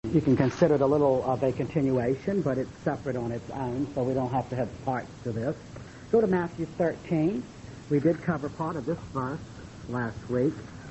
You can consider it a little of a continuation, but it's separate on its own, so we don't have to have parts to this. Go to Matthew 13. We did cover part of this verse last week.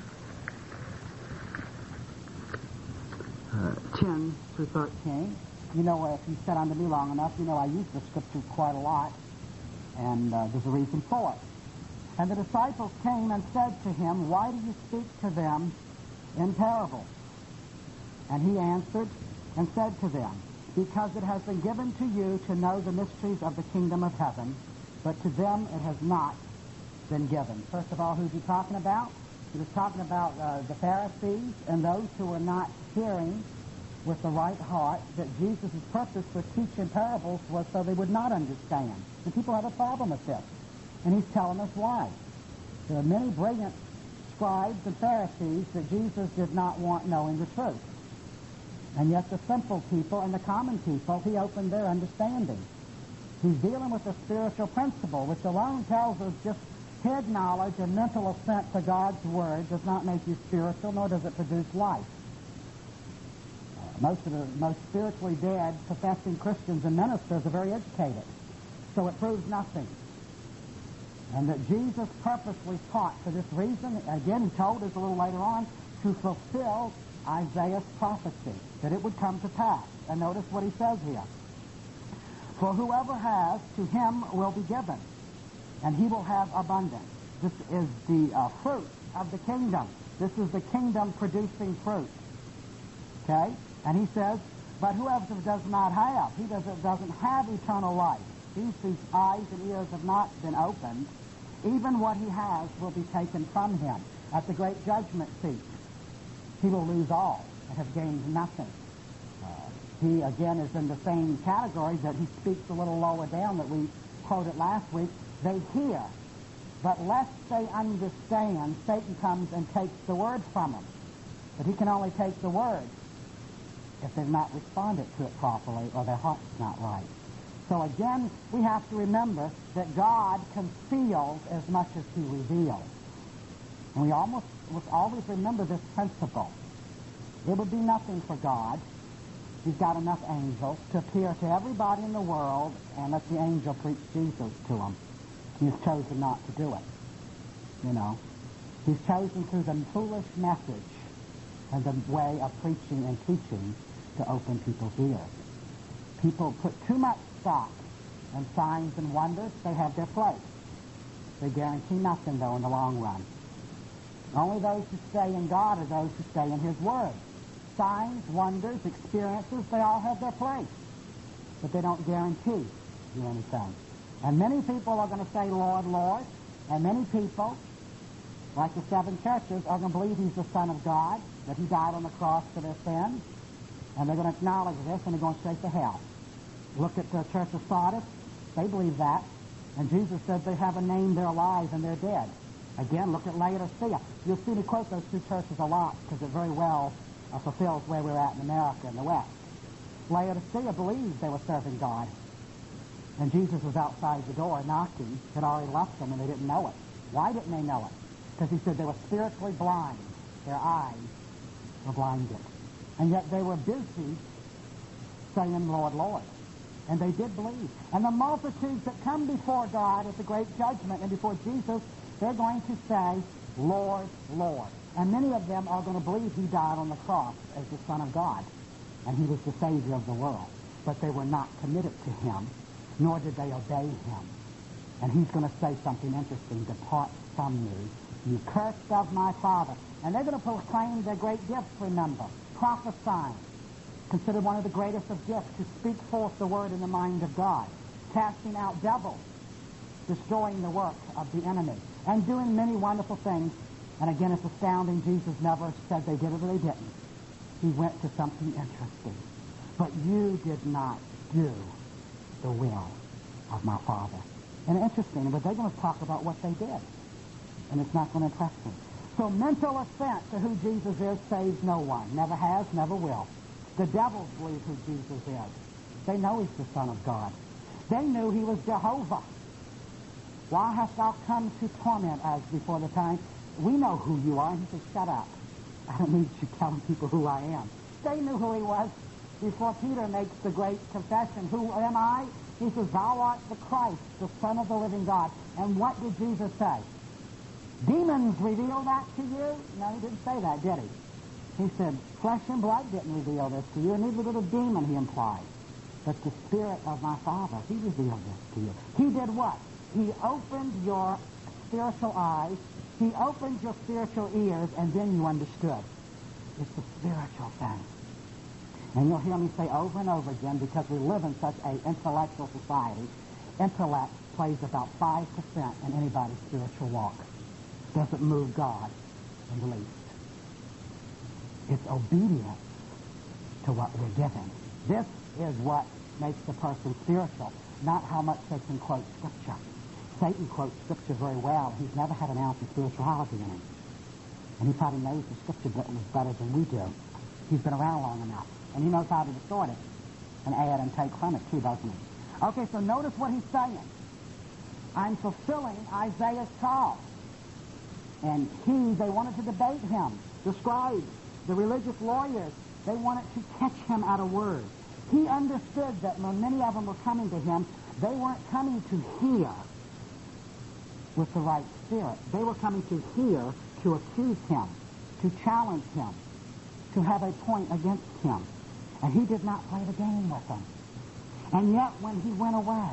10 through 13. You know, if you sit under me long enough, you know I use the scripture quite a lot, and there's a reason for it. And the disciples came and said to him, "Why do you speak to them in parables?" And he answered and said to them, "Because it has been given to you to know the mysteries of the kingdom of heaven, but to them it has not been given." First of all, who's he talking about? He was talking about the Pharisees and those who were not hearing with the right heart that Jesus' purpose for teaching parables was so they would not understand. And people have a problem with this. And he's telling us why. There are many brilliant scribes and Pharisees that Jesus did not want knowing the truth. And yet the simple people and the common people, he opened their understanding. He's dealing with a spiritual principle, which alone tells us just head knowledge and mental assent to God's word does not make you spiritual, nor does it produce life. Most of the most spiritually dead professing Christians and ministers are very educated. So it proves nothing. And that Jesus purposely taught for this reason, again he told us a little later on, to fulfill Isaiah's prophecy, that it would come to pass. And notice what he says here. "For whoever has, to him will be given, and he will have abundance." This is the fruit of the kingdom. This is the kingdom producing fruit. Okay? And he says, "But whoever does not have, he doesn't have eternal life. Whose eyes and ears have not been opened, even what he has will be taken from him. At the great judgment seat, he will lose all and have gained nothing." He, again, is in the same category that he speaks a little lower down that we quoted last week. They hear, but lest they understand, Satan comes and takes the word from them. But he can only take the word if they've not responded to it properly or their heart's not right. So again, we have to remember that God conceals as much as he reveals. And we must always remember this principle. It would be nothing for God. He's got enough angels to appear to everybody in the world and let the angel preach Jesus to them. He's chosen not to do it. You know, he's chosen through the foolish message and the way of preaching and teaching to open people's ears. People put too much stock in signs and wonders. They have their place. They guarantee nothing, though, in the long run. Only those who stay in God are those who stay in his word. Signs, wonders, experiences, they all have their place. But they don't guarantee you anything. And many people are going to say, "Lord, Lord." And many people, like the seven churches, are going to believe he's the Son of God, that he died on the cross for their sins. And they're going to acknowledge this, and they're going straight to hell. Look at the church of Sardis. They believe that. And Jesus said they have a name, they're alive, and they're dead. Again, look at Laodicea. You'll see me quote those two churches a lot because it very well fulfills where we're at in America in the West. Laodicea believed they were serving God. And Jesus was outside the door knocking, had already left them, and they didn't know it. Why didn't they know it? Because he said they were spiritually blind. Their eyes were blinded. And yet they were busy saying, "Lord, Lord." And they did believe. And the multitudes that come before God at the great judgment and before Jesus, they're going to say, "Lord, Lord." And many of them are going to believe he died on the cross as the Son of God, and he was the Savior of the world. But they were not committed to him, nor did they obey him. And he's going to say something interesting: "Depart from me, you cursed of my Father." And they're going to proclaim their great gifts, remember. Prophesying, considered one of the greatest of gifts, to speak forth the word in the mind of God. Casting out devils, destroying the work of the enemy, and doing many wonderful things. And again, it's astounding. Jesus never said they did it or they didn't. He went to something interesting. "But you did not do the will of my Father." And interesting, but they're going to talk about what they did. And it's not going to impress them. So mental assent to who Jesus is saves no one. Never has, never will. The devils believe who Jesus is. They know he's the Son of God. They knew he was Jehovah. "Why hast thou come to torment us before the time? We know who you are." And he said, "Shut up. I don't need you telling people who I am. they knew who he was before Peter makes the great confession. Who am I? He says, thou art the Christ, the Son of the living God. And what did Jesus say? Demons reveal that to you? No, he didn't say that, did he? He said, flesh and blood didn't reveal this to you, and neither did a demon, he implied. But the Spirit of my Father, he revealed this to you. He did what? He opened your spiritual eyes, he opened your spiritual ears, and then you understood. It's a spiritual thing. And you'll hear me say over and over again, because we live in such an intellectual society, intellect plays about 5% in anybody's spiritual walk. Doesn't move God in the least. It's obedience to what we're given. This is what makes the person spiritual, not how much they can quote Scripture. Satan quotes Scripture very well. He's never had an ounce of spirituality in him. And he probably knows the Scripture better than we do. He's been around long enough. And he knows how to distort it and add and take from it too, doesn't he? Okay, so notice what he's saying. I'm fulfilling Isaiah's call. And they wanted to debate him. The scribes, the religious lawyers, they wanted to catch him at a word. He understood that when many of them were coming to him, they weren't coming to hear with the right spirit. They were coming to hear, to accuse him, to challenge him, to have a point against him. And he did not play the game with them. And yet, when he went away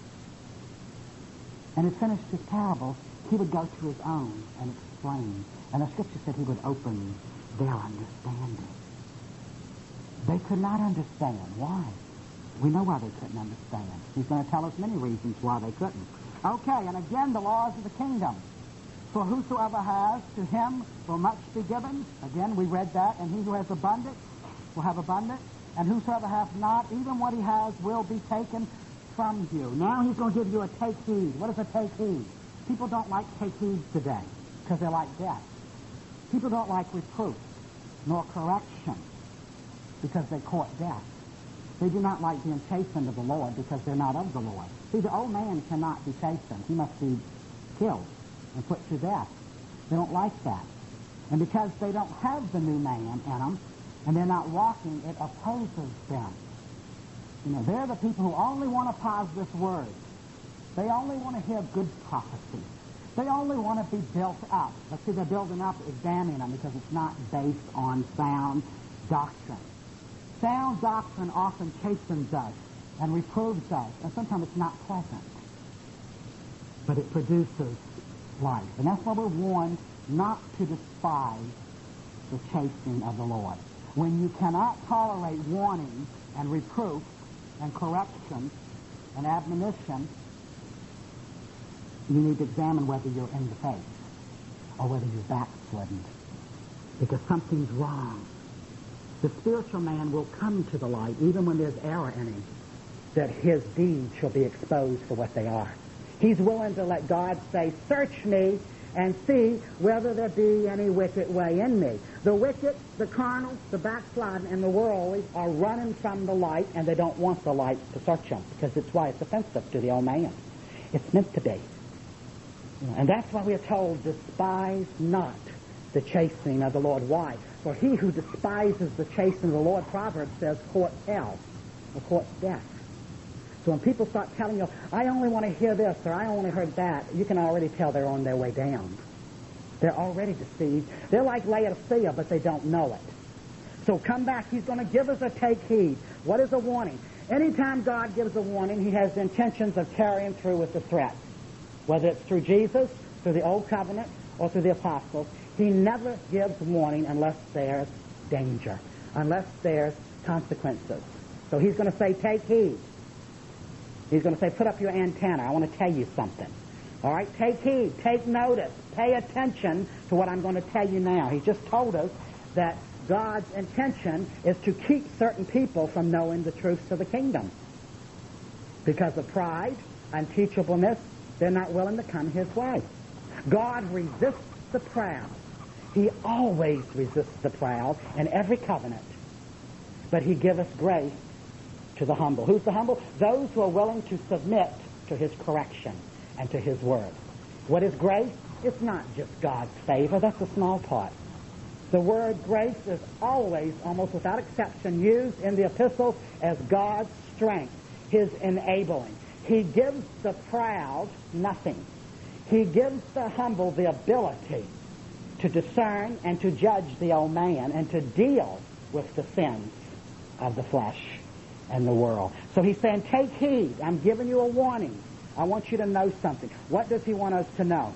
and had finished his parables, he would go to his own and explain. And the Scripture said he would open their understanding. They could not understand. Why? We know why they couldn't understand. He's going to tell us many reasons why they couldn't. Okay, and again, the laws of the kingdom. For whosoever has, to him will much be given. Again, we read that. And he who has abundance will have abundance. And whosoever hath not, even what he has will be taken from you. Now he's going to give you a take heed. What is a take heed? People don't like take heed today because they like death. People don't like reproof nor correction because they court death. They do not like being chastened of the Lord because they're not of the Lord. See, the old man cannot be chastened. He must be killed and put to death. They don't like that. And because they don't have the new man in them, and they're not walking, it opposes them. You know, they're the people who only want a positive word. They only want to hear good prophecy. They only want to be built up. But see, they're building up, examining them, because it's not based on sound doctrine. Sound doctrine often chastens us and reproves us, and sometimes it's not pleasant. But it produces life. And that's why we're warned not to despise the chastening of the Lord. When you cannot tolerate warning and reproof and correction and admonition, you need to examine whether you're in the faith or whether you're backslidden, because something's wrong. The spiritual man will come to the light, even when there's error in him, that his deeds shall be exposed for what they are. He's willing to let God say, search me and see whether there be any wicked way in me. The wicked, the carnal, the backsliding, and the worldly are running from the light, and they don't want the light to search them, because it's why it's offensive to the old man. It's meant to be. And that's why we are told, despise not the chastening of the Lord. Why? For he who despises the chastening of the Lord, Proverbs says, courts hell, or courts death. So when people start telling you, I only want to hear this, or I only heard that, you can already tell they're on their way down. They're already deceived. They're like Laodicea, but they don't know it. So come back. He's going to give us a take heed. What is a warning? Anytime God gives a warning, he has the intentions of carrying through with the threat. Whether it's through Jesus, through the Old Covenant, or through the apostles, he never gives warning unless there's danger, unless there's consequences. So he's going to say, take heed. He's going to say, put up your antenna. I want to tell you something. All right? Take heed. Take notice. Pay attention to what I'm going to tell you now. He just told us that God's intention is to keep certain people from knowing the truths of the kingdom. Because of pride, unteachableness, they're not willing to come his way. God resists the proud. He always resists the proud in every covenant. But he giveth grace to the humble. Who's the humble? Those who are willing to submit to his correction and to his word. What is grace? It's not just God's favor. That's a small part. The word grace is always, almost without exception, used in the epistles as God's strength, His enabling. He gives the proud nothing. He gives the humble the ability to discern and to judge the old man and to deal with the sins of the flesh and the world. So he's saying, take heed. I'm giving you a warning. I want you to know something. What does he want us to know?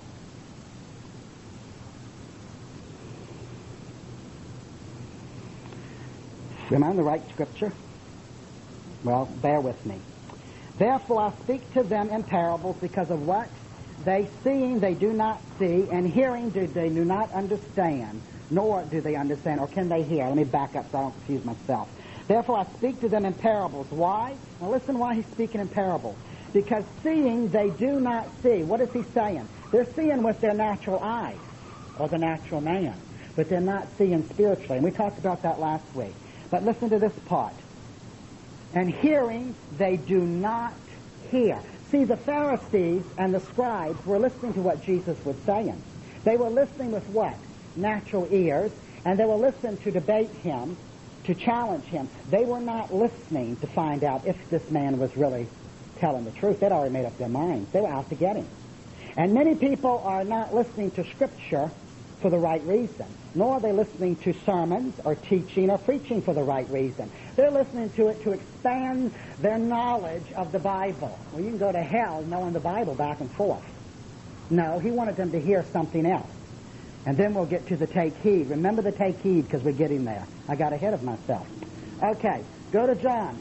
Am I in the right scripture? Well, bear with me. Therefore I speak to them in parables, because of what? They seeing they do not see, and hearing they do not understand, nor do they understand, or can they hear? Let me back up so I don't confuse myself. Therefore I speak to them in parables. Why? Now listen why he's speaking in parables. Because seeing they do not see. What is he saying? They're seeing with their natural eyes, or the natural man, but they're not seeing spiritually. And we talked about that last week. But listen to this part. And hearing they do not hear. See, the Pharisees and the scribes were listening to what Jesus was saying. They were listening with what? Natural ears. And they were listening to debate him, to challenge him. They were not listening to find out if this man was really telling the truth. They'd already made up their minds. They were out to get him. And many people are not listening to Scripture for the right reason, nor are they listening to sermons or teaching or preaching for the right reason. They're listening to it to expand their knowledge of the Bible. Well, you can go to hell knowing the Bible back and forth. No, he wanted them to hear something else. And then we'll get to the take heed. Remember the take heed, because we're getting there. I got ahead of myself. Okay, go to John.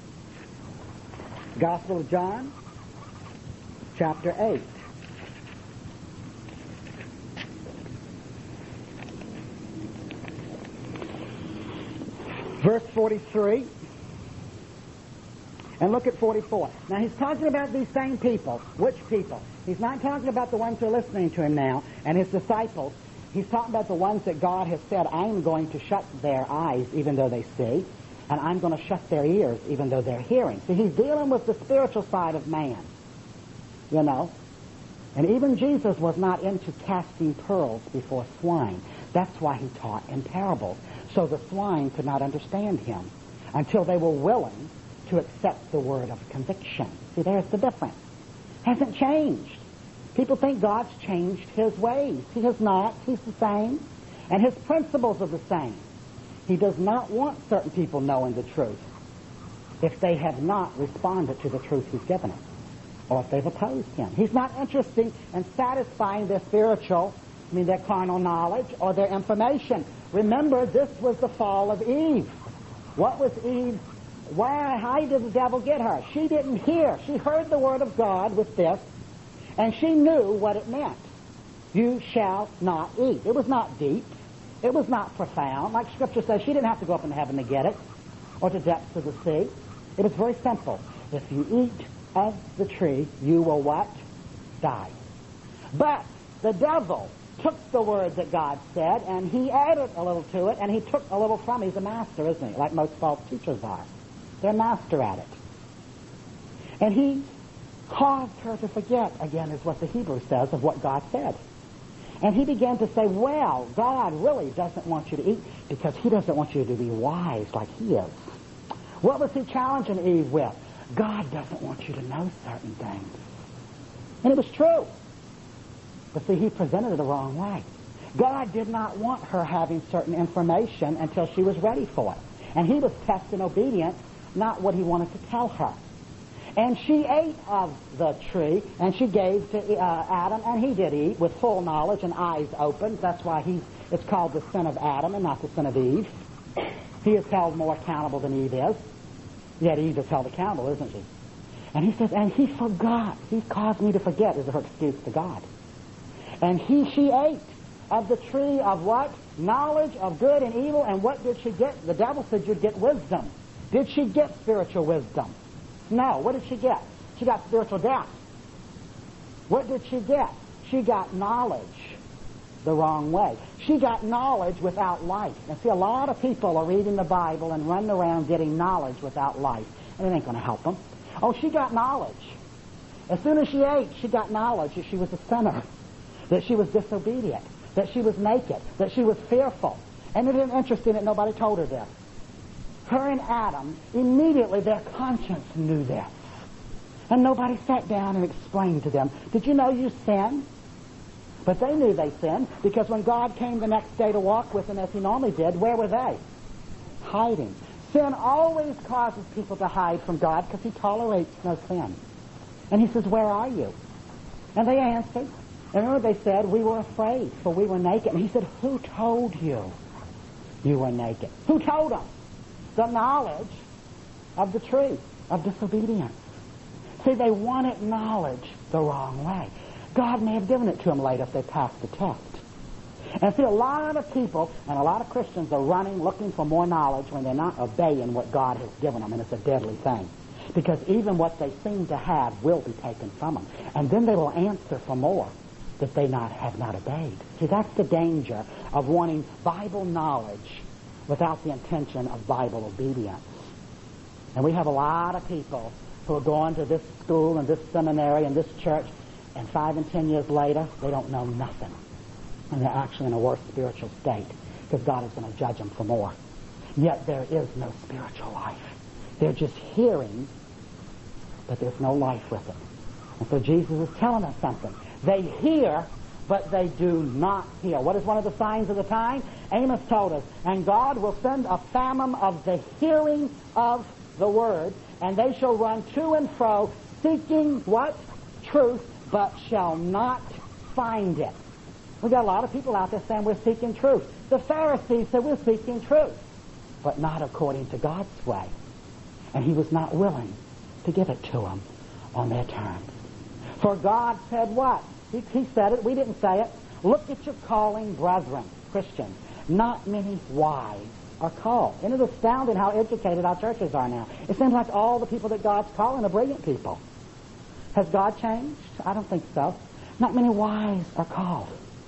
Gospel of John, chapter 8. Verse 43, and look at 44. Now, he's talking about these same people. Which people? He's not talking about the ones who are listening to him now and his disciples. He's talking about the ones that God has said, I'm going to shut their eyes even though they see, and I'm going to shut their ears even though they're hearing. See, he's dealing with the spiritual side of man, you know. And even Jesus was not into casting pearls before swine. That's why he taught in parables. So the swine could not understand him until they were willing to accept the word of conviction. See, there's the difference. Hasn't changed. People think God's changed his ways. He has not. He's the same. And his principles are the same. He does not want certain people knowing the truth if they have not responded to the truth he's given them, or if they've opposed him. He's not interested in satisfying their spiritual, their carnal knowledge or their information. Remember, this was the fall of Eve. What was Eve? How did the devil get her? She didn't hear. She heard the word of God with this, and she knew what it meant. You shall not eat. It was not deep. It was not profound. Like Scripture says, she didn't have to go up into heaven to get it, or to depths of the sea. It was very simple. If you eat of the tree, you will what? Die. But the devil took the word that God said, and he added a little to it, and he took a little from it. He's a master, isn't he? Like most false teachers are. They're a master at it. And he caused her to forget, again, is what the Hebrew says, of what God said. And he began to say, well, God really doesn't want you to eat because he doesn't want you to be wise like he is. What was he challenging Eve with? God doesn't want you to know certain things. And it was true. But see, he presented it the wrong way. God did not want her having certain information until she was ready for it. And he was testing obedience, not what he wanted to tell her. And she ate of the tree, and she gave to Adam, and he did eat with full knowledge and eyes open. That's why it's called the sin of Adam and not the sin of Eve. He is held more accountable than Eve is. Yet Eve is held accountable, isn't she? And he says, and he forgot. He caused me to forget, is her excuse to God. And she ate of the tree of what? Knowledge of good and evil. And what did she get? The devil said you'd get wisdom. Did she get spiritual wisdom? No. What did she get? She got spiritual death. What did she get? She got knowledge the wrong way. She got knowledge without life. And see, a lot of people are reading the Bible and running around getting knowledge without life. And it ain't going to help them. Oh, she got knowledge. As soon as she ate, she got knowledge that she was a sinner, that she was disobedient, that she was naked, that she was fearful. And it isn't interesting that nobody told her this. Her and Adam, immediately their conscience knew this. And nobody sat down and explained to them, did you know you sinned? But they knew they sinned, because when God came the next day to walk with them as he normally did, where were they? Hiding. Sin always causes people to hide from God because he tolerates no sin. And he says, where are you? And they answered. And remember they said, we were afraid, for we were naked. And he said, who told you you were naked? Who told them? The knowledge of the tree, of disobedience. See, they wanted knowledge the wrong way. God may have given it to them later if they passed the test. And see, a lot of people and a lot of Christians are running, looking for more knowledge when they're not obeying what God has given them, and it's a deadly thing. Because even what they seem to have will be taken from them. And then they will answer for more that they have not obeyed. See, that's the danger of wanting Bible knowledge without the intention of Bible obedience. And we have a lot of people who are going to this school and this seminary and this church, and 5 and 10 years later, they don't know nothing. And they're actually in a worse spiritual state because God is going to judge them for more. Yet there is no spiritual life. They're just hearing, but there's no life with it. And so Jesus is telling us something. They hear, but they do not hear. What is one of the signs of the time? Amos told us, and God will send a famine of the hearing of the word, and they shall run to and fro, seeking what? Truth, but shall not find it. We've got a lot of people out there saying we're seeking truth. The Pharisees said we're seeking truth, but not according to God's way. And he was not willing to give it to them on their terms. For God said what? He said it. We didn't say it. Look at your calling, brethren, Christians. Not many wise are called. Isn't it astounding how educated our churches are now? It seems like all the people that God's calling are brilliant people. Has God changed? I don't think so. Not many wise are called.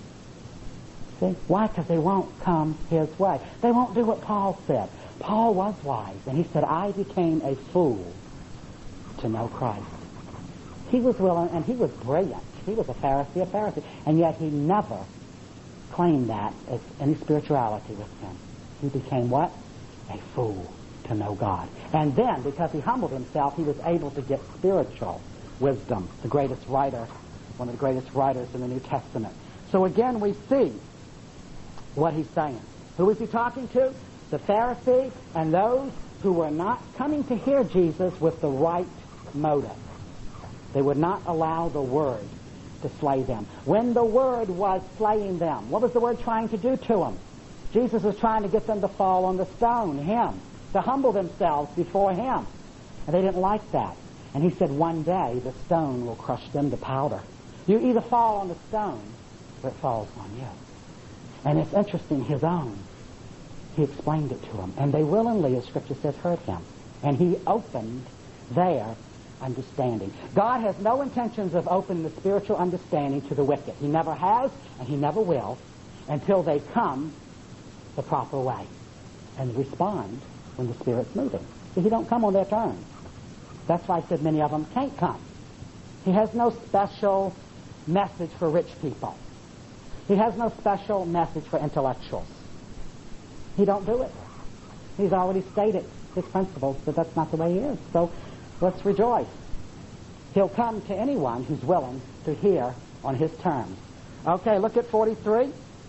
See? Why? Because they won't come his way. They won't do what Paul said. Paul was wise, and he said, I became a fool to know Christ. He was willing, and he was brilliant. He was a Pharisee, and yet he never claimed that as any spirituality with him. He became what? A fool to know God. And then, because he humbled himself, he was able to get spiritual wisdom, the greatest writer, one of the greatest writers in the New Testament. So again, we see what he's saying. Who is he talking to? The Pharisees and those who were not coming to hear Jesus with the right motive. They would not allow the Word to slay them. When the Word was slaying them, what was the Word trying to do to them? Jesus was trying to get them to fall on the stone, him, to humble themselves before him. And they didn't like that. And he said, one day the stone will crush them to powder. You either fall on the stone or it falls on you. And it's interesting, his own. He explained it to them. And they willingly, as Scripture says, heard him. And he opened their understanding. God has no intentions of opening the spiritual understanding to the wicked. He never has, and he never will, until they come the proper way and respond when the Spirit's moving. See, he don't come on their terms. That's why I said many of them can't come. He has no special message for rich people. He has no special message for intellectuals. He don't do it. He's already stated his principles, but that's not the way he is. So let's rejoice. He'll come to anyone who's willing to hear on his terms. Okay, look at 43.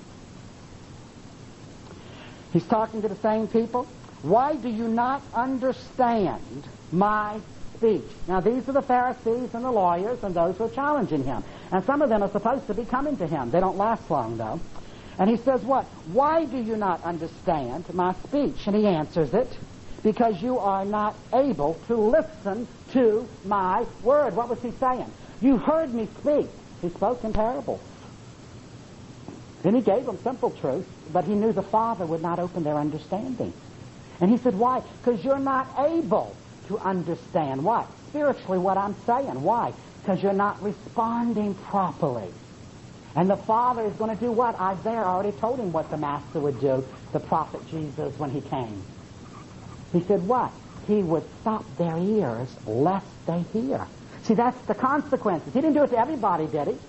He's talking to the same people. Why do you not understand my speech? Now, these are the Pharisees and the lawyers and those who are challenging him. And some of them are supposed to be coming to him. They don't last long, though. And he says what? Why do you not understand my speech? And he answers it, because you are not able to listen to my word. What was he saying? You heard me speak. He spoke in parables. Then he gave them simple truth, but he knew the Father would not open their understanding. And he said, why? Because you're not able to understand what? Spiritually what I'm saying. Why? Because you're not responding properly. And the Father is going to do what? Isaiah already told him what the Master would do, the prophet Jesus, when he came. He said what? He would stop their ears lest they hear. See, that's the consequences. He didn't do it to everybody, did he?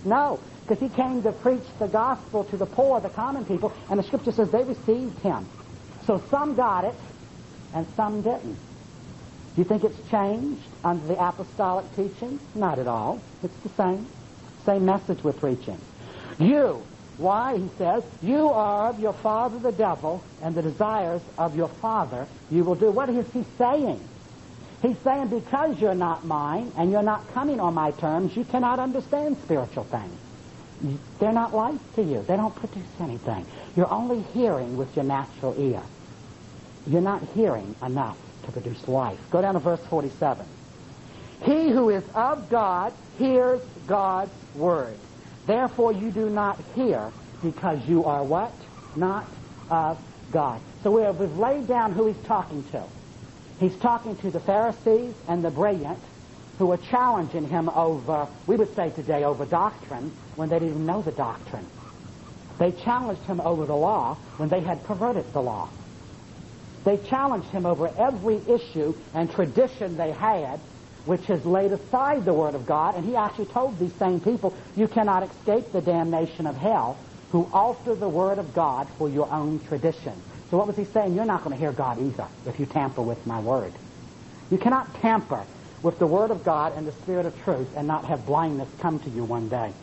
No, because he came to preach the gospel to the poor, the common people, and the Scripture says they received him. So some got it, and some didn't. Do you think it's changed under the apostolic teaching? Not at all. It's the same. Same message we're preaching. You, why, he says, you are of your father the devil, and the desires of your father you will do. What is he saying? He's saying because you're not mine, and you're not coming on my terms, you cannot understand spiritual things. They're not life to you. They don't produce anything. You're only hearing with your natural ear. You're not hearing enough to produce life. Go down to verse 47. He who is of God hears God's word. Therefore you do not hear, because you are what? Not of God. So we've laid down who he's talking to. He's talking to the Pharisees and the brilliant, who were challenging him over, we would say today, over doctrine, when they didn't even know the doctrine. They challenged him over the law when they had perverted the law. They challenged him over every issue and tradition they had, which has laid aside the Word of God, and he actually told these same people, you cannot escape the damnation of hell, who alter the Word of God for your own tradition. So what was he saying? You're not going to hear God either if you tamper with my Word. You cannot tamper with the Word of God and the Spirit of truth and not have blindness come to you one day.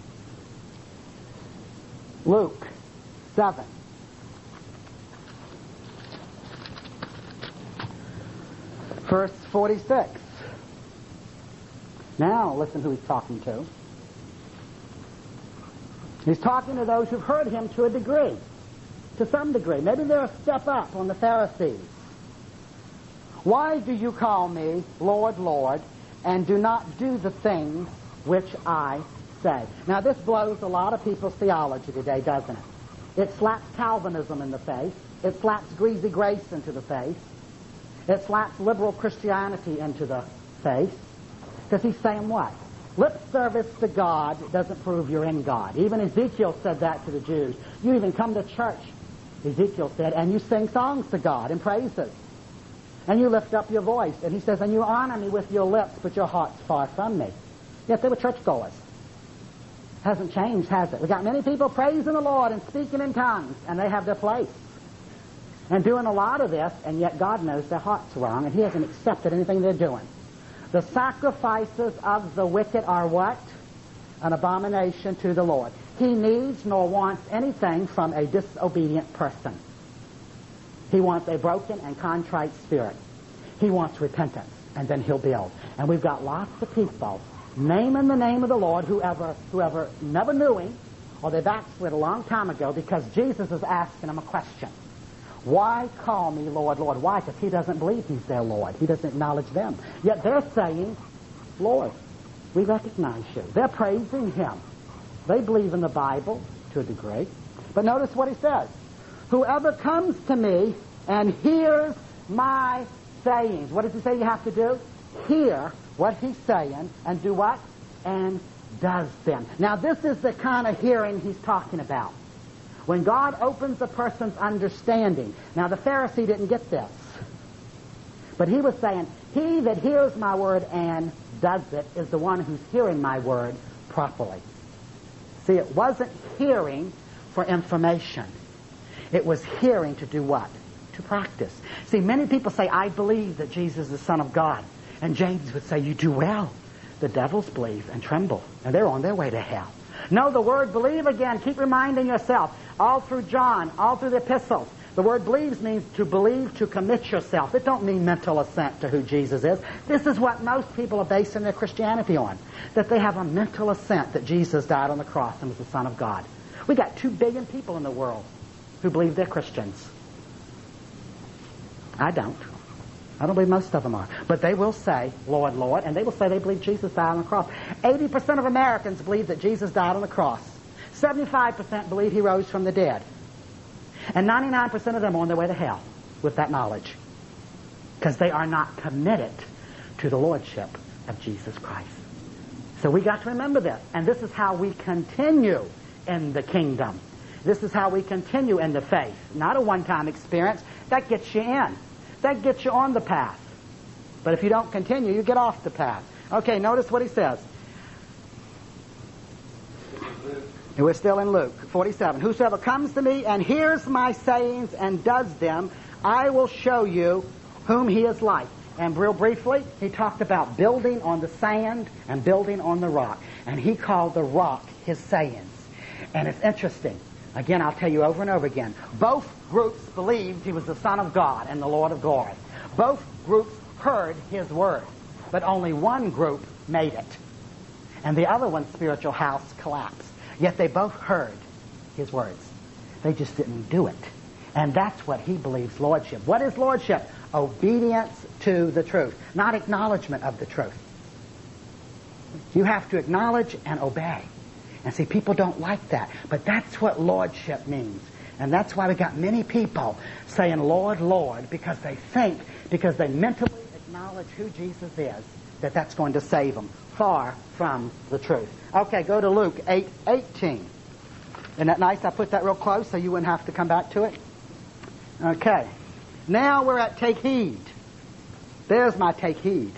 Luke 7. Verse 46. Now, listen who he's talking to. He's talking to those who've heard him to a degree, to some degree. Maybe they're a step up on the Pharisees. Why do you call me Lord, Lord, and do not do the things which I say? Now, this blows a lot of people's theology today, doesn't it? It slaps Calvinism in the face. It slaps greasy grace into the face. It slaps liberal Christianity into the face. Because he's saying what? Lip service to God doesn't prove you're in God. Even Ezekiel said that to the Jews. You even come to church, Ezekiel said, and you sing songs to God and praises. And you lift up your voice. And he says, and you honor me with your lips, but your heart's far from me. Yet they were churchgoers. Hasn't changed, has it? We got many people praising the Lord and speaking in tongues, and they have their place. And doing a lot of this, and yet God knows their heart's wrong, and he hasn't accepted anything they're doing. The sacrifices of the wicked are what? An abomination to the Lord. He needs nor wants anything from a disobedient person. He wants a broken and contrite spirit. He wants repentance, and then he'll build. And we've got lots of people naming the name of the Lord, whoever never knew him, or they backslid a long time ago, because Jesus is asking them a question. Why call me Lord, Lord? Why? Because he doesn't believe he's their Lord. He doesn't acknowledge them. Yet they're saying, Lord, we recognize you. They're praising him. They believe in the Bible to a degree. But notice what he says. Whoever comes to me and hears my sayings. What does he say you have to do? Hear what he's saying and do what? And does them. Now this is the kind of hearing he's talking about. When God opens a person's understanding. Now the Pharisee didn't get this. But he was saying, he that hears my word and does it is the one who's hearing my word properly. See, it wasn't hearing for information. It was hearing to do what? To practice. See, many people say, I believe that Jesus is the Son of God. And James would say, you do well. The devils believe and tremble, and they're on their way to hell. No, the word believe again. Keep reminding yourself. All through John, all through the epistles, the word believes means to believe, to commit yourself. It don't mean mental assent to who Jesus is. This is what most people are basing their Christianity on. That they have a mental assent that Jesus died on the cross and was the Son of God. We got 2 billion people in the world who believe they're Christians. I don't believe most of them are. But they will say, Lord, Lord, and they will say they believe Jesus died on the cross. 80% of Americans believe that Jesus died on the cross. 75% believe he rose from the dead. And 99% of them are on their way to hell with that knowledge. Because they are not committed to the Lordship of Jesus Christ. So we got to remember this. And this is how we continue in the kingdom. This is how we continue in the faith. Not a one-time experience. That gets you in. That gets you on the path. But if you don't continue, you get off the path. Okay, notice what he says. And we're still in Luke 47. Whosoever comes to me and hears my sayings and does them, I will show you whom he is like. And real briefly, he talked about building on the sand and building on the rock. And he called the rock his sayings. And it's interesting. Again, I'll tell you over and over again. Both groups believed he was the Son of God and the Lord of glory. Both groups heard his word. But only one group made it. And the other one's spiritual house collapsed. Yet they both heard his words. They just didn't do it. And that's what he believes lordship. What is lordship? Obedience to the truth, not acknowledgement of the truth. You have to acknowledge and obey. And see, people don't like that. But that's what lordship means. And that's why we got many people saying, Lord, Lord, because they think, because they mentally acknowledge who Jesus is, that that's going to save them. Far from the truth. Okay, go to Luke 8:18. Isn't that nice? I put that real close so you wouldn't have to come back to it. Okay. Now we're at take heed. There's my take heed.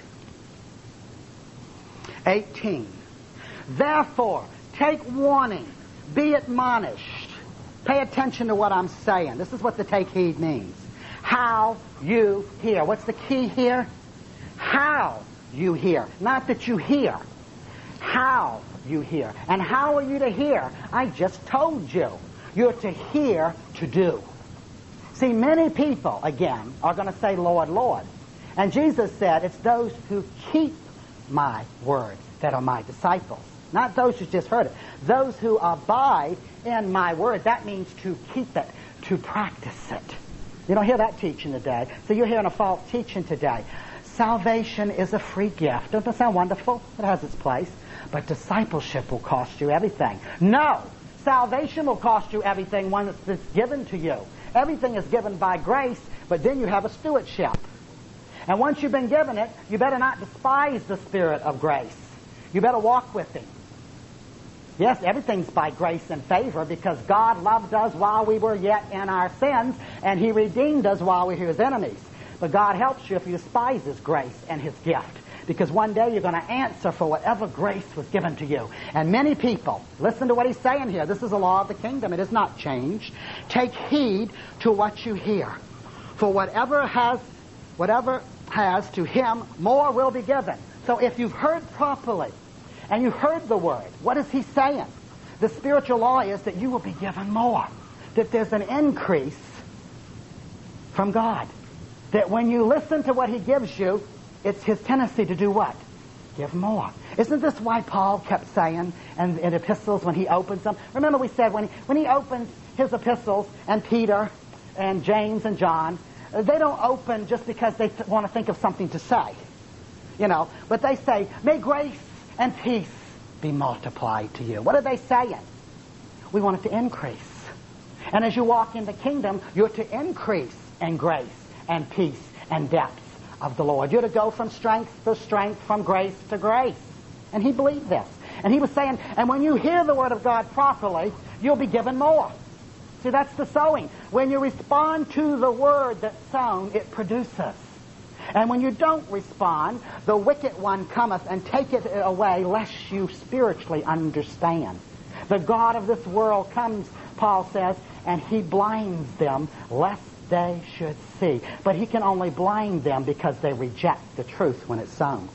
18. Therefore, take warning. Be admonished. Pay attention to what I'm saying. This is what the take heed means. How you hear. What's the key here? How you hear. Not that you hear. How you hear. And how are you to hear? I just told you. You're to hear to do. See, many people, again, are going to say, Lord, Lord. And Jesus said, it's those who keep my word that are my disciples. Not those who just heard it. Those who abide in my word. That means to keep it, to practice it. You don't hear that teaching today. So you're hearing a false teaching today. Salvation is a free gift. Doesn't that sound wonderful? It has its place. But discipleship will cost you everything. No! Salvation will cost you everything once it's given to you. Everything is given by grace, but then you have a stewardship. And once you've been given it, you better not despise the Spirit of grace. You better walk with Him. Yes, everything's by grace and favor because God loved us while we were yet in our sins, and He redeemed us while we were His enemies. But God helps you if you despise His grace and His gift. Because one day you're going to answer for whatever grace was given to you. And many people, listen to what he's saying here. This is the law of the kingdom. It has not changed. Take heed to what you hear. For whatever has to him, more will be given. So if you've heard properly and you heard the word, what is he saying? The spiritual law is that you will be given more. That there's an increase from God. That when you listen to what he gives you, it's his tendency to do what? Give more. Isn't this why Paul kept saying in epistles when he opens them? Remember we said when he opens his epistles, and Peter and James and John, they don't open just because they want to think of something to say. You know, but they say, may grace and peace be multiplied to you. What are they saying? We want it to increase. And as you walk in the kingdom, you're to increase in grace and peace and depth of the Lord. You're to go from strength to strength, from grace to grace. And he believed this. And he was saying, and when you hear the word of God properly, you'll be given more. See, that's the sowing. When you respond to the word that's sown, it produces. And when you don't respond, the wicked one cometh and taketh it away, lest you spiritually understand. The God of this world comes, Paul says, and he blinds them, lest they should see. But he can only blind them because they reject the truth when it's sown.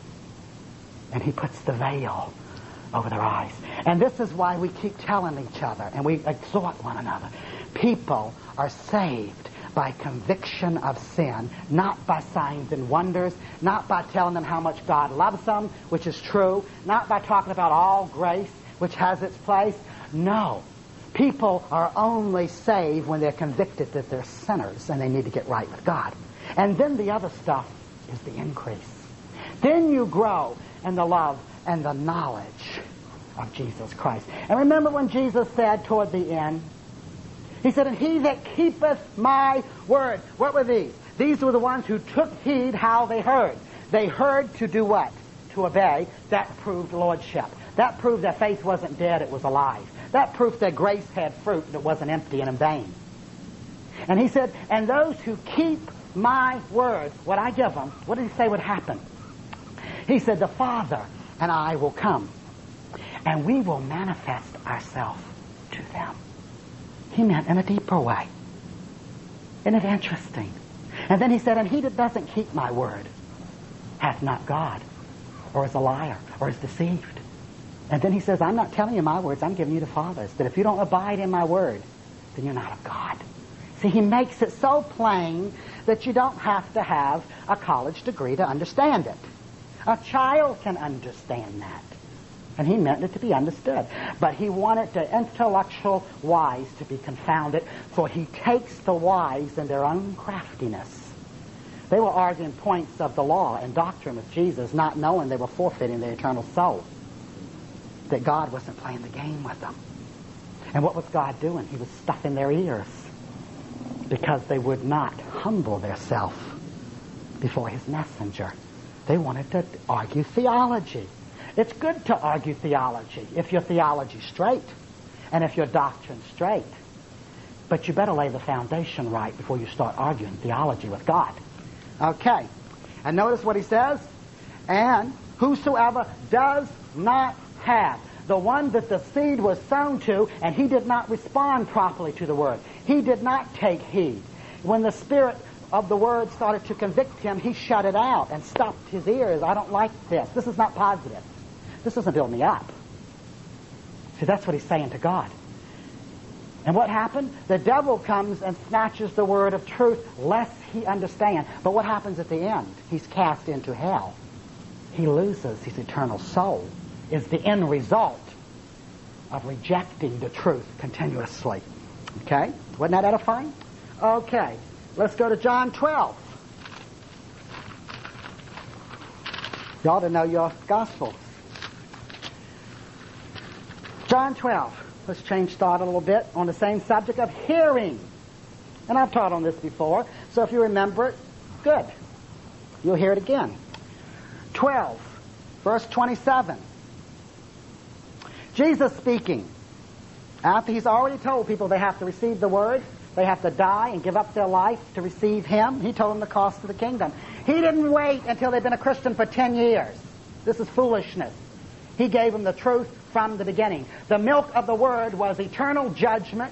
And he puts the veil over their eyes. And this is why we keep telling each other and we exhort one another. People are saved by conviction of sin, not by signs and wonders, not by telling them how much God loves them, which is true, not by talking about all grace, which has its place. No. People are only saved when they're convicted that they're sinners and they need to get right with God. And then the other stuff is the increase. Then you grow in the love and the knowledge of Jesus Christ. And remember when Jesus said toward the end, he said, and he that keepeth my word. What were these? These were the ones who took heed how they heard. They heard to do what? To obey. That proved lordship. That proved that faith wasn't dead, it was alive. That proved that grace had fruit and it wasn't empty and in vain. And he said, and those who keep my word, what I give them, what did he say would happen? He said, the Father and I will come and we will manifest ourselves to them. He meant in a deeper way. Isn't it interesting? And then he said, and he that doesn't keep my word hath not God, or is a liar, or is deceived. And then he says, I'm not telling you my words, I'm giving you the Father's. That if you don't abide in my word, then you're not of God. See, he makes it so plain that you don't have to have a college degree to understand it. A child can understand that. And he meant it to be understood. But he wanted the intellectual wise to be confounded, for he takes the wise in their own craftiness. They were arguing points of the law and doctrine with Jesus, not knowing they were forfeiting their eternal soul. That God wasn't playing the game with them. And what was God doing? He was stuffing their ears because they would not humble themselves before his messenger. They wanted to argue theology. It's good to argue theology if your theology's straight and if your doctrine's straight. But you better lay the foundation right before you start arguing theology with God. Okay. And notice what he says. And whosoever does not have, the one that the seed was sown to, and he did not respond properly to the word. He did not take heed. When the Spirit of the word started to convict him, he shut it out and stopped his ears. I don't like this. This is not positive. This doesn't build me up. See, that's what he's saying to God. And what happened? The devil comes and snatches the word of truth lest he understand. But what happens at the end? He's cast into hell. He loses his eternal soul. Is the end result of rejecting the truth continuously. Okay? Wasn't that edifying? Okay. Let's go to John 12. You ought to know your gospel. John 12. Let's change thought a little bit on the same subject of hearing. And I've taught on this before, so if you remember it, good. You'll hear it again. 12, verse 27. Jesus speaking. After he's already told people they have to receive the word, they have to die and give up their life to receive him, he told them the cost of the kingdom. He didn't wait until they'd been a Christian for 10 years. This is foolishness. He gave them the truth from the beginning. The milk of the word was eternal judgment,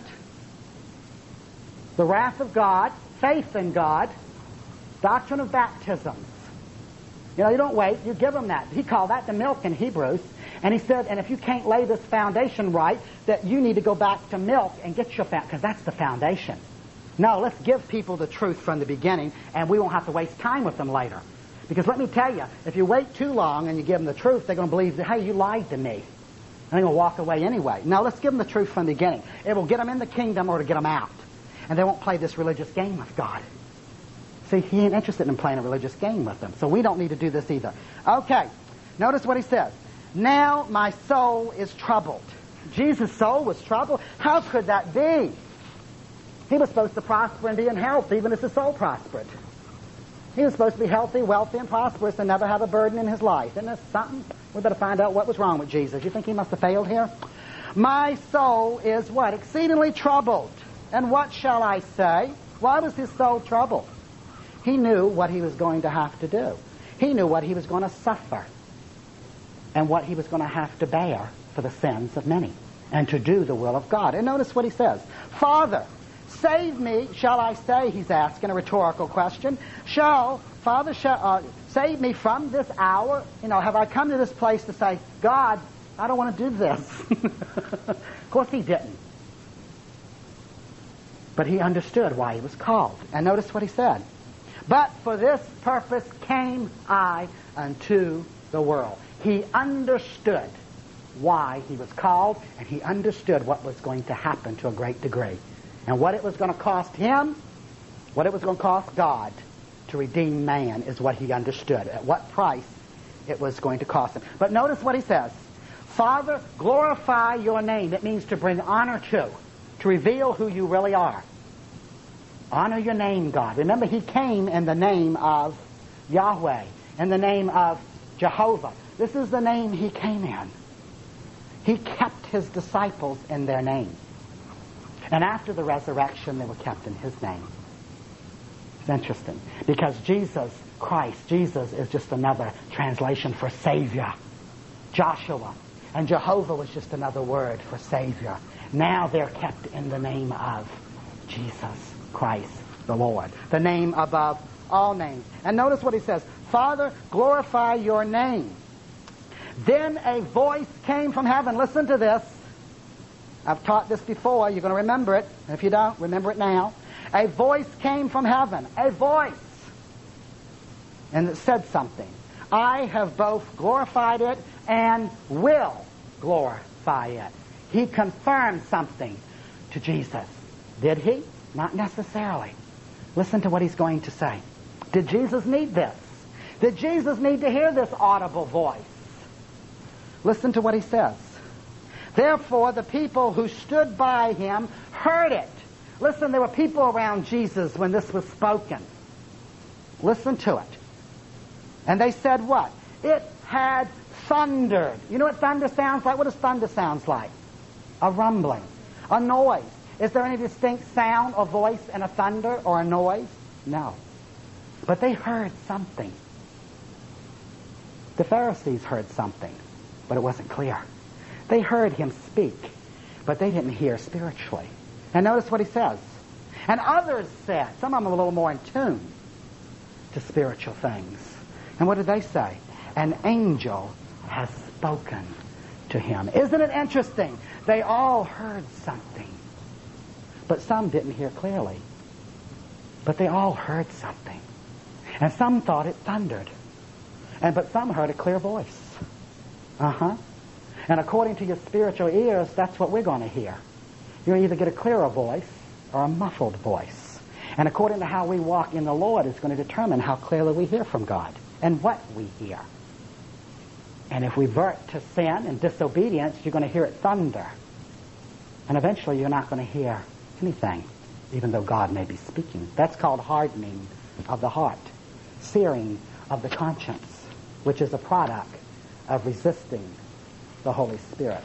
the wrath of God, faith in God, doctrine of baptisms. You know, you don't wait, you give them that. He called that the milk in Hebrews. And he said, and if you can't lay this foundation right, that you need to go back to milk and get your foundation, because that's the foundation. No, let's give people the truth from the beginning, and we won't have to waste time with them later. Because let me tell you, if you wait too long and you give them the truth, they're going to believe that, hey, you lied to me. And they're going to walk away anyway. No, let's give them the truth from the beginning. It will get them in the kingdom or to get them out. And they won't play this religious game with God. See, he ain't interested in playing a religious game with them. So we don't need to do this either. Okay, notice what he says. Now my soul is troubled. Jesus' soul was troubled? How could that be? He was supposed to prosper and be in health even as his soul prospered. He was supposed to be healthy, wealthy, and prosperous and never have a burden in his life. Isn't this something? We better find out what was wrong with Jesus. You think he must have failed here? My soul is what? Exceedingly troubled. And what shall I say? Why was his soul troubled? He knew what he was going to have to do. He knew what he was going to suffer and what he was going to have to bear for the sins of many and to do the will of God. And notice what he says. Father, save me, shall I say, he's asking a rhetorical question. Father, save me from this hour? You know, have I come to this place to say, God, I don't want to do this? Of course he didn't. But he understood why he was called. And notice what he said. But for this purpose came I unto the world. He understood why he was called, and he understood what was going to happen to a great degree. And what it was going to cost him, what it was going to cost God to redeem man is what he understood. At what price it was going to cost him. But notice what he says. Father, glorify your name. It means to bring honor to reveal who you really are. Honor your name, God. Remember, he came in the name of Yahweh, in the name of Jehovah. This is the name he came in. He kept his disciples in their name. And after the resurrection, they were kept in his name. It's interesting. Because Jesus is just another translation for Savior. Joshua And Jehovah was just another word for Savior. Now they're kept in the name of Jesus Christ the Lord, the name above all names. And notice what he says, Father, glorify your name. Then a voice came from heaven. Listen to this. I've taught this before. You're going to remember it. If you don't, remember it now. A voice came from heaven. A voice. And it said something. I have both glorified it and will glorify it. He confirmed something to Jesus. Did he? Not necessarily. Listen to what he's going to say. Did Jesus need this? Did Jesus need to hear this audible voice? Listen to what he says. Therefore, the people who stood by him heard it. Listen, there were people around Jesus when this was spoken. Listen to it. And they said what? It had thundered. You know what thunder sounds like? What does thunder sound like? A rumbling, a noise. Is there any distinct sound or voice in a thunder or a noise? No. But they heard something. The Pharisees heard something, but it wasn't clear. They heard him speak, but they didn't hear spiritually. And notice what he says. And others said, some of them a little more in tune to spiritual things. And what did they say? An angel has spoken to him. Isn't it interesting? They all heard something, but some didn't hear clearly. But they all heard something. And some thought it thundered. But some heard a clear voice. And according to your spiritual ears, that's what we're going to hear. You'll either get a clearer voice or a muffled voice. And according to how we walk in the Lord is going to determine how clearly we hear from God and what we hear. And if we revert to sin and disobedience, you're going to hear it thunder. And eventually you're not going to hear anything, even though God may be speaking. That's called hardening of the heart, searing of the conscience, which is a product of resisting the Holy Spirit.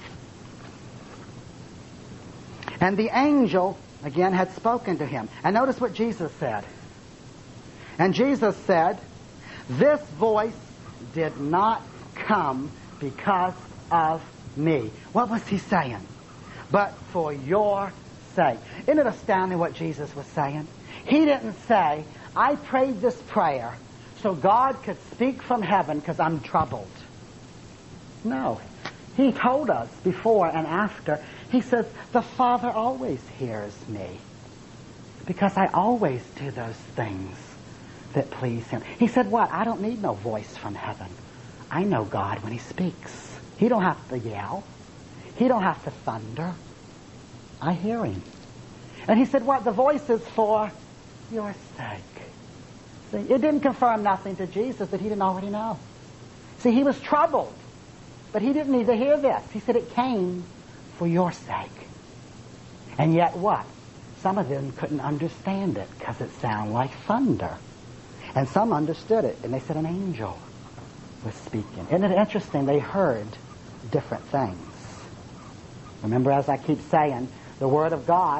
And the angel, again, had spoken to him. And notice what Jesus said. And Jesus said, this voice did not come because of me. What was he saying? But for your sake. Isn't it astounding what Jesus was saying? He didn't say, I prayed this prayer so God could speak from heaven because I'm troubled. No. He told us before and after, he says, the Father always hears me because I always do those things that please him. He said what? I don't need no voice from heaven. I know God when he speaks. He don't have to yell. He don't have to thunder. I hear him. And he said what? The voice is for your sake. See, it didn't confirm nothing to Jesus that he didn't already know. See, he was troubled. But he didn't need to hear this. He said it came for your sake. And yet what? Some of them couldn't understand it because it sounded like thunder. And some understood it, and they said an angel was speaking. Isn't it interesting? They heard different things. Remember, as I keep saying, the Word of God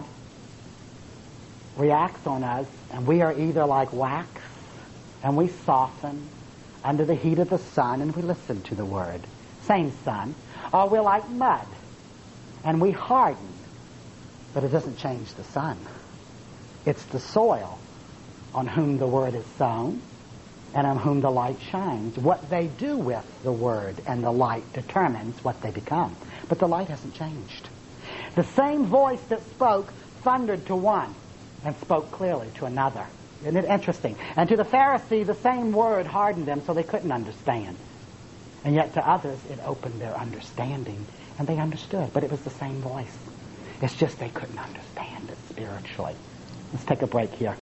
reacts on us, and we are either like wax, and we soften under the heat of the sun, and we listen to the Word. Same sun. Or we're like mud, and we harden, but it doesn't change the sun. It's the soil on whom the Word is sown and on whom the light shines. What they do with the Word and the light determines what they become. But the light hasn't changed. The same voice that spoke thundered to one and spoke clearly to another. Isn't it interesting? And to the Pharisee, the same word hardened them so they couldn't understand. And yet to others, it opened their understanding, and they understood. But it was the same voice. It's just they couldn't understand it spiritually. Let's take a break here.